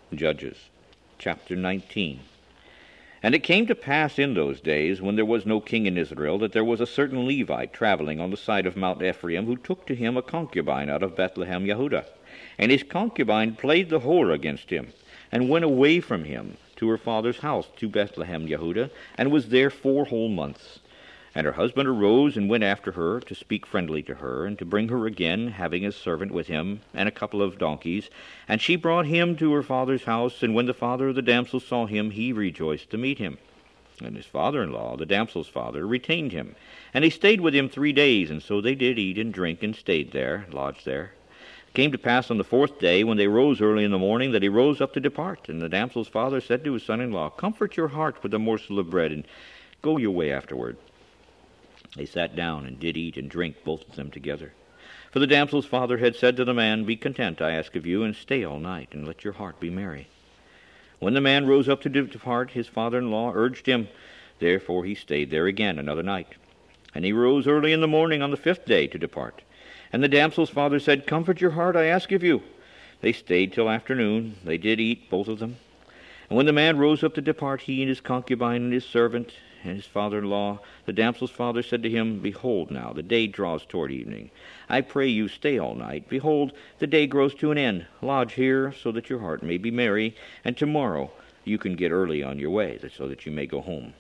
Judges, chapter 19. And it came to pass in those days, when there was no king in Israel, that there was a certain Levite traveling on the side of Mount Ephraim, who took to him a concubine out of Bethlehem Yehudah. And his concubine played the whore against him, and went away from him to her father's house to Bethlehem Yehudah, and was there 4 whole months. And her husband arose and went after her, to speak friendly to her, and to bring her again, having a servant with him, and a couple of donkeys. And she brought him to her father's house, and when the father of the damsel saw him, he rejoiced to meet him. And his father-in-law, the damsel's father, retained him. And he stayed with him 3 days, and so they did eat and drink, and stayed there, lodged there. It came to pass on the 4th day, when they rose early in the morning, that he rose up to depart. And the damsel's father said to his son-in-law, Comfort your heart with a morsel of bread, and go your way afterward. They sat down and did eat and drink, both of them together. For the damsel's father had said to the man, Be content, I ask of you, and stay all night, and let your heart be merry. When the man rose up to depart, his father-in-law urged him. Therefore he stayed there again another night. And he rose early in the morning on the 5th day to depart. And the damsel's father said, Comfort your heart, I ask of you. They stayed till afternoon. They did eat, both of them. And when the man rose up to depart, he and his concubine and his servant and his father-in-law, the damsel's father said to him, Behold now, the day draws toward evening. I pray you stay all night. Behold, the day grows to an end. Lodge here, so that your heart may be merry, and tomorrow you can get early on your way, so that you may go home.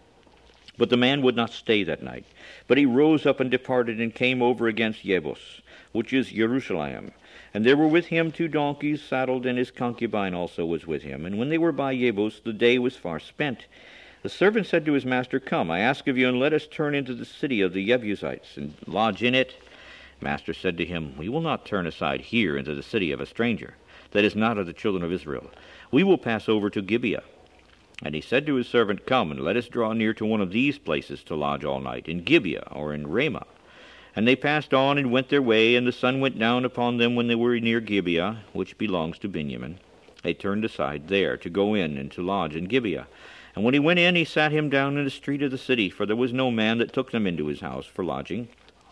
But the man would not stay that night, but he rose up and departed, and came over against Jebus, which is Jerusalem. And there were with him 2 donkeys saddled, and his concubine also was with him. And when they were by Jebus, the day was far spent. The servant said to his master, Come, I ask of you, and let us turn into the city of the Jebusites, and lodge in it. Master said to him, We will not turn aside here into the city of a stranger, that is not of the children of Israel. We will pass over to Gibeah. And he said to his servant, Come, and let us draw near to one of these places to lodge all night, in Gibeah or in Ramah. And they passed on and went their way, and the sun went down upon them when they were near Gibeah, which belongs to Benjamin. They turned aside there to go in and to lodge in Gibeah. And when he went in, he sat him down in the street of the city, for there was no man that took them into his house for lodging.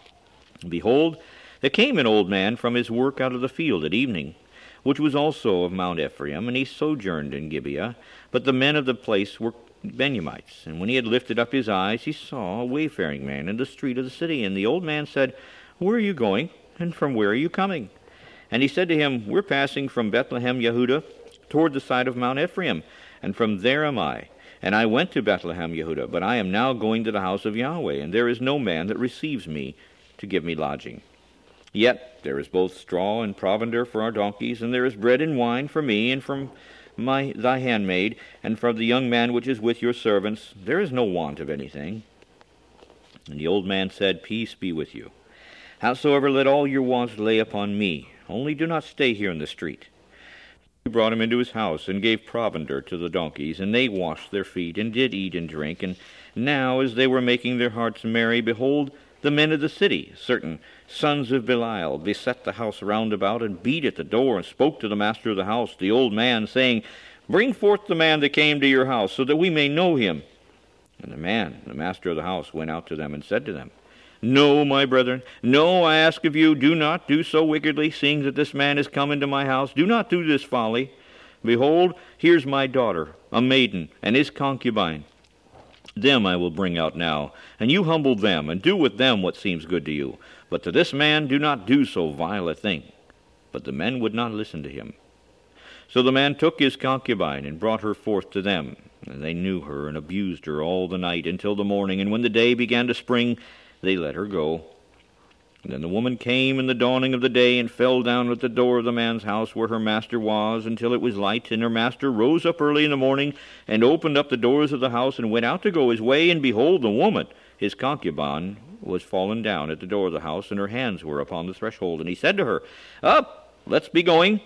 And behold, there came an old man from his work out of the field at evening, which was also of Mount Ephraim, and he sojourned in Gibeah. But the men of the place were Benjamites. And when he had lifted up his eyes, he saw a wayfaring man in the street of the city. And the old man said, Where are you going, and from where are you coming? And he said to him, We're passing from Bethlehem Yehudah toward the side of Mount Ephraim, and from there am I. And I went to Bethlehem Yehudah, but I am now going to the house of Yahweh, and there is no man that receives me to give me lodging. Yet there is both straw and provender for our donkeys, and there is bread and wine for me, and from thy handmaid, and from the young man which is with your servants. There is no want of anything. And the old man said, Peace be with you. Howsoever, let all your wants lay upon me. Only do not stay here in the street. He brought him into his house, and gave provender to the donkeys, and they washed their feet, and did eat and drink. And now, as they were making their hearts merry, behold, the men of the city, certain sons of Belial, beset the house round about, and beat at the door, and spoke to the master of the house, the old man, saying, Bring forth the man that came to your house, so that we may know him. And the master of the house, went out to them, and said to them, No, my brethren, no, I ask of you, do not do so wickedly, seeing that this man is come into my house. Do not do this folly. Behold, here's my daughter, a maiden, and his concubine. Them I will bring out now, and you humble them, and do with them what seems good to you. But to this man do not do so vile a thing. But the men would not listen to him. So the man took his concubine, and brought her forth to them. And they knew her, and abused her all the night until the morning. And when the day began to spring, they let her go. And then the woman came in the dawning of the day, and fell down at the door of the man's house where her master was, until it was light. And her master rose up early in the morning, and opened up the doors of the house, and went out to go his way. And behold, the woman, his concubine, was fallen down at the door of the house, and her hands were upon the threshold. And he said to her, Up, let's be going.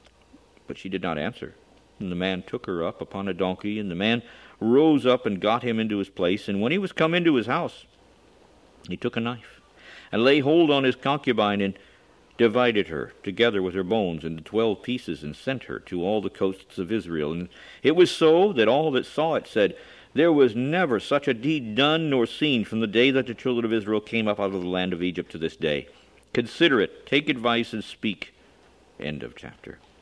But she did not answer. And the man took her up upon a donkey, and the man rose up and got him into his place. And when he was come into his house, he took a knife, and laid hold on his concubine, and divided her together with her bones into 12 pieces, and sent her to all the coasts of Israel. And it was so that all that saw it said, There was never such a deed done nor seen from the day that the children of Israel came up out of the land of Egypt to this day. Consider it, take advice, and speak. End of chapter.